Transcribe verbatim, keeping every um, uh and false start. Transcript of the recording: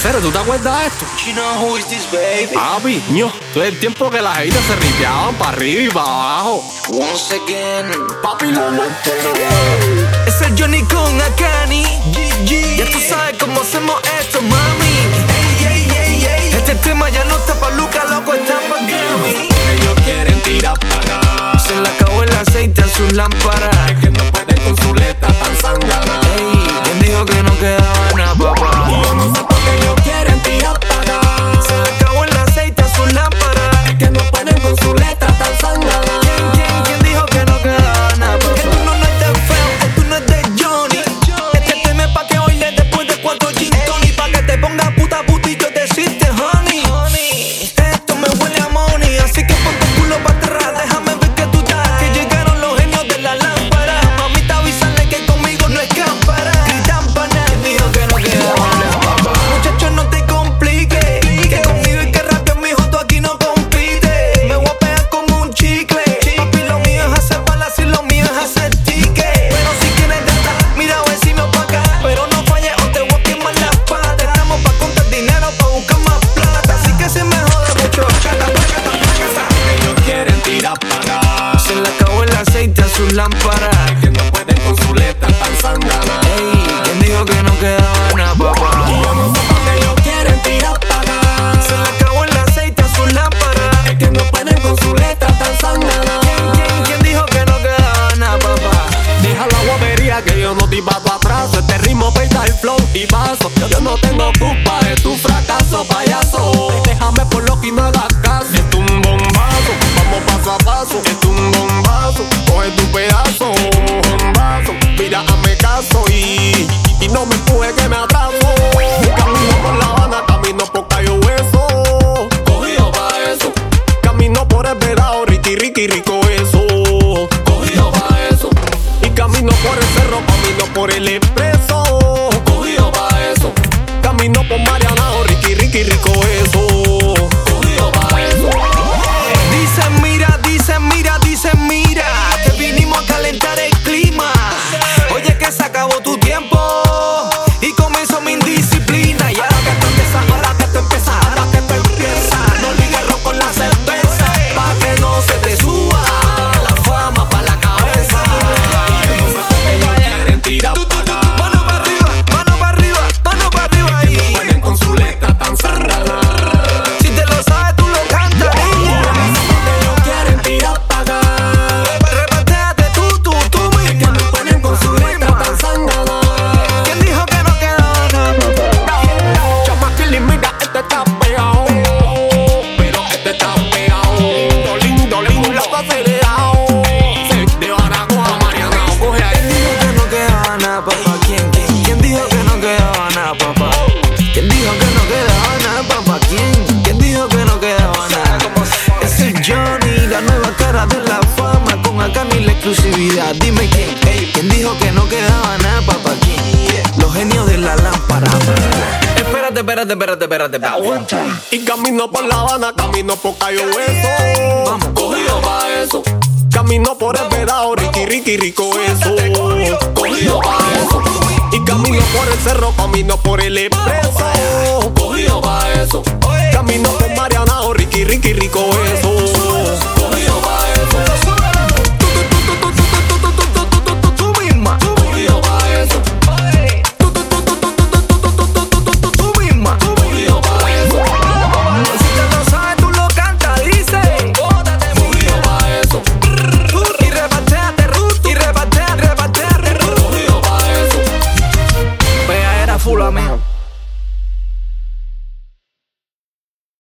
Pero ¿tú te acuerdas de esto? You know who is this, baby? Papi, ño, todo el tiempo que las jaitas se ripeaban para arriba y para abajo. Once again. Papi, lo montero. Es el Johnny con Akani. G G. Ya tú sabes cómo hacemos esto, mami. Ey, ey, ey, ey. Este tema ya no está pa' Luca, loco, está pa' Grammy. Ellos quieren tirar para acá. Se le acabó el aceite a sus lámparas. Es que no pueden con su letra tan sangrana. Ey, ¿quién dijo que no quedaba nada, papá? Yo no sé por qué ellos quieren tirar para acá. Se le acabó el aceite a sus lámparas. Es que no pueden con su letra tan sangrana. ¿Quién, quién, quién dijo que no quedaba nada, papá? Que tú no, no es de feo, que tú no es de Johnny. Este tema es pa' que bailes después de cuatro gin tonic. Pa' que te pongas puta puta y yo decirte honey. Esto me huele a money, así que pon tu culo pa' atrás. Déjame ver que tú das, que llegaron los genios de la lámpara. Mamita, avísale que conmigo no escapará. Gritan pa' nada, dijo que no quedaba nada, papá. Muchacho, no te compliques, que conmigo y que rápido, mijo, tú aquí no compites. Me voy a pegar como un chicle. Papi, lo mío es hacer balas y lo mío es hacer ticket. Pero si quieres gata, mira vecino pa' acá. Pero no falles o te voy a quemar las patas. Estamos pa' contar dinero, pa' buscar más plata. Así que se me jode mucho. Ellos quieren tirar para acá. Se le acabó el aceite a sus lámparas. Es que no pueden con su letra tan sangrana. Ey, ¿quién dijo que no quedaba nada, papá? Yo no sé por qué ellos quieren tirar para acá. Se le acabó el aceite a sus lámparas. Es que no pueden con su letra tan sangrana. ¿Quién, quién, quién dijo que no quedaba nada, papá? Deja la guapería que yo no te bato atrás. Este ritmo peita el flow y paso. Yo no tengo culpa de tu fracaso, payaso. Déjame por lo que no hagas caso. Es un bombazo, vamos paso a paso. Es un bombazo, coge tu pedazo. Bombazo, mira, hazme caso y, y no me empuje que me atraso. Camino por La Habana, camino por Cayo Hueso. Cogido pa' eso. Camino por el Vedado, Ricky, Ricky, rico eso. Cogido pa' eso. Y camino por el cerro, camino por el expreso. Cogido pa' eso. Camino por Marianao, Ricky, Ricky, rico eso. Cogido pa' eso. Dicen mira, dicen mira, dicen mira, que vinimos a calentar el clima. Oye, que se acabó tu tiempo y comenzó mi indisciplina. Y ahora que tú empiezas, ahora que tú empiezas, ahora que tú empiezas, no ligues rock con la cerveza, pa' que no se te suba la fama pa' la cabeza. Ellos quieren tirar para acá. Mano pa' arriba, mano pa' arriba, mano pa' arriba ahí. No pueden con su letra tan sangrana. Si te lo sabes, tú lo cantas, niña. Ellos quieren tirar para acá. Repateate tú, tú, tú Es que misma. no pueden con su letra tan sangrana. ¿Quién dijo que no quedaba nada? Chamaquili, mira, este está pegado. Pero este está pegado. Lindo, lindo, lindo, loco acelerado. Se de Baracoa a Marianao, coge ahí. ¿Quién dijo que no quedaba nada, papá? ¿Quién, quién? ¿Quién dijo que no quedaba nada, papá? ¿Quién dijo que no quedaba nada, papá? ¿Quién? ¿Quién dijo que no quedaba nada? Es el Johnny, la nueva cara de la fama, con Akani la exclusividad. Dime quién, ey, ¿quién dijo que no quedaba nada, papá? ¿Quién? Los genios de la lámpara. Espérate, espérate, espérate, espérate, espérate. Y camino por La Habana, camino por Cayo Hueso. Vamos. Cogido pa' eso. Camino por el Vedado, Ricky, Ricky, rico eso. Cogido pa' eso. Y camino por el cerro, camino por el expreso. Cogido pa' eso. Camino por Marianao, Ricky, Ricky, rico eso. Cogido pa' eso. Tú misma. Cogido pa' eso. Tú misma. Cogido pa' eso. Si te lo sabes, tú lo cantas, dice. Cogido pa' eso. Y repateate, Ruth. Y repateate, repateate, Ruth. Cogido pa' eso. Vea, era full amigo.